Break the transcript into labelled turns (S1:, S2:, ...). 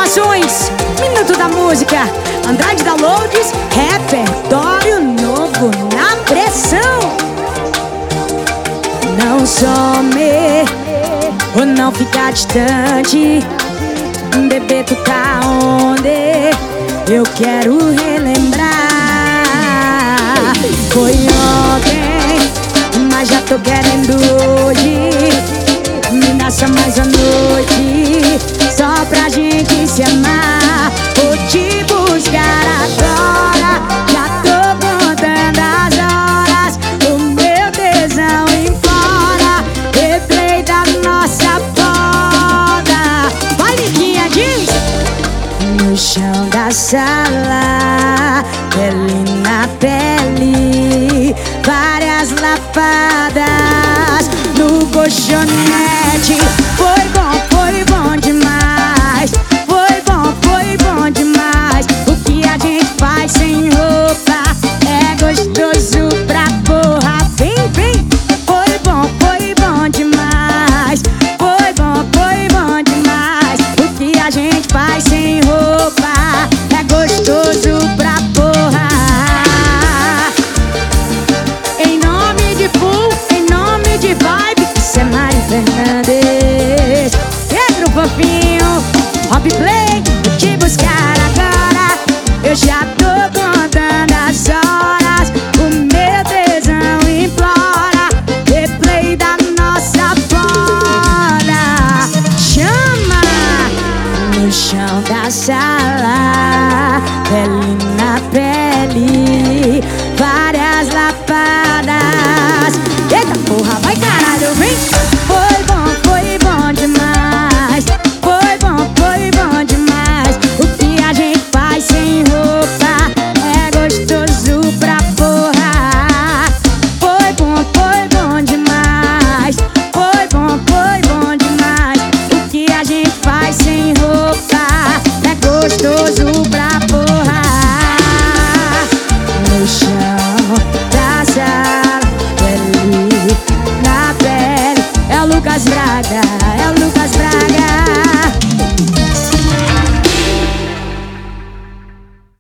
S1: Produções, Minuto da Música, Andrade Downloads, repertório novo na pressão. Não some ou não ficar distante, bebê, tu tá onde? Eu quero relembrar. Foi ontem, mas já tô querendo hoje. Me nasça mais a noite, só pra gente se amar. Vou te buscar agora, já tô contando as horas. O meu tesão implora, replay da nossa boda. Vai, Liquinha, diz! No chão da sala, pele na pele, várias lapadas no colchonete. Foi bom demais. Foi bom demais. O que a gente faz sem roupa é gostoso pra porra. Vem, vem. Foi bom demais. Foi bom demais. O que a gente faz sem roupa é gostoso pra porra. Em nome de Full, em nome de Vibe, isso é Mari Fernandes. Pedro Fofinho, Hop Play, vou te buscar agora. Eu já tô contando as horas, o meu tesão implora, replay da nossa bola. Chama! No chão da sala, pele na pele, várias lapadas. Eita porra, vai caralho, vem! Foi bom demais. Foi bom demais. O que a gente faz sem roupa é gostoso pra porra. Foi bom demais. Foi bom demais. O que a gente faz sem roupa é gostoso pra porra. No chão da sala, pele na pele, é o Lucas Braga.